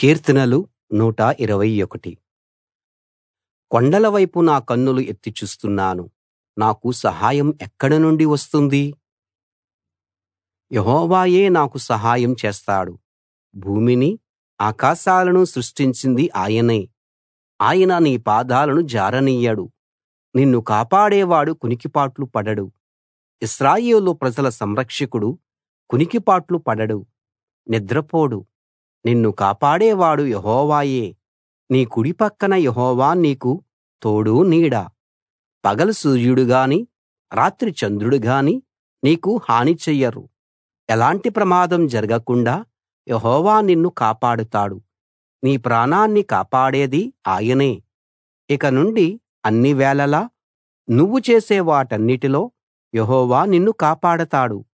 కీర్తనలు 121. కొండల వైపు నా కన్నులు ఎత్తి చూస్తున్నాను. నాకు సహాయం ఎక్కడ నుండి వస్తుంది? యెహోవాయే నాకు సహాయం చేస్తాడు. భూమిని, ఆకాశాలను సృష్టించింది ఆయనే. ఆయన నీ పాదాలను జారనియ్యడు. నిన్ను కాపాడేవాడు కునికిపాట్లు పడడు. ఇశ్రాయేలు ప్రజల సంరక్షకుడు కునికిపాట్లు పడడు, నిద్రపోడు. నిన్ను కాపాడేవాడు యెహోవాయే. నీ కుడి పక్కన యెహోవా నీకు తోడు నీడ. పగలు సూర్యుడు గాని, రాత్రి చంద్రుడు గాని నీకు హాని చెయ్యరు. ఎలాంటి ప్రమాదం జరగకుండా యెహోవా నిన్ను కాపాడుతాడు. నీ ప్రాణాన్ని కాపాడేది ఆయనే. ఇక నుండి అన్ని వేళలా నువ్వు చేసే వాటన్నిటిలో యెహోవా నిన్ను కాపాడతాడు.